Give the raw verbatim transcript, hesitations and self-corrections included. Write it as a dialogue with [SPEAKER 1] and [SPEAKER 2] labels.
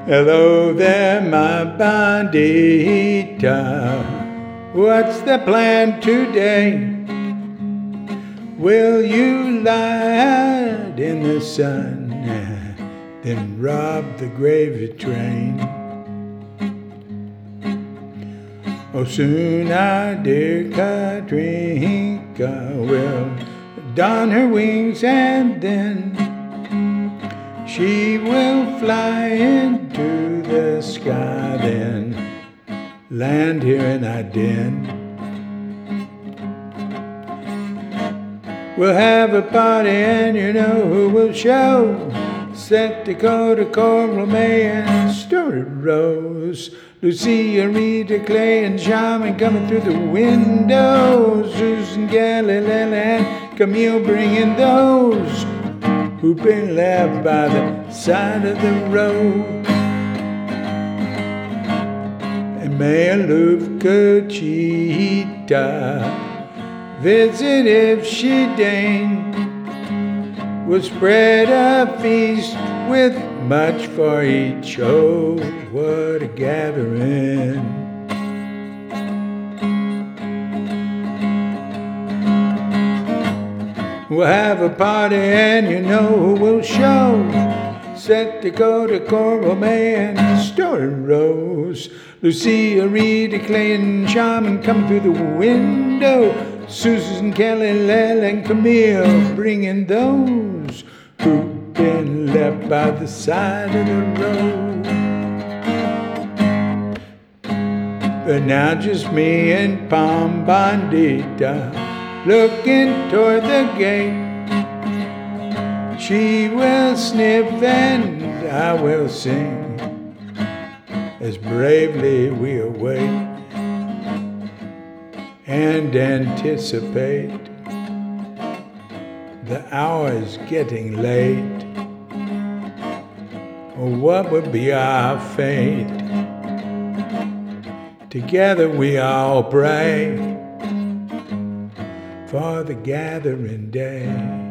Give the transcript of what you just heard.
[SPEAKER 1] Hello there, my bandita. What's the plan today? Will you lie out in the sun, then rob the gravy train? Oh, soon our dear Katrinka will don her wings, and then she will fly into the sky, then land here in our den. We'll have a party and you know who will show. Set Dakota, Coral May and Story Rose, Lucia, Rita, Clay and Charmin coming through the windows. Susan, Galileo and Camille bringing those who've been left by the side of the road. And may Alufka Cheetah visit if she deign. We'll spread a feast with much for each. Oh, what a gathering. We'll have a party and you know who will show. Set Dakota, Coral May and Story Rose, Lucia, Rita, Clay and Charmin coming through the window. Susan, Kelly, Lel and Camille bringing those who've been left by the side of the road. But now just me and Palm Bandita looking toward the gate. She will sniff and I will sing as bravely we await and anticipate. The hour is getting late. Oh, what would be our fate? Together we all pray for the gathering day.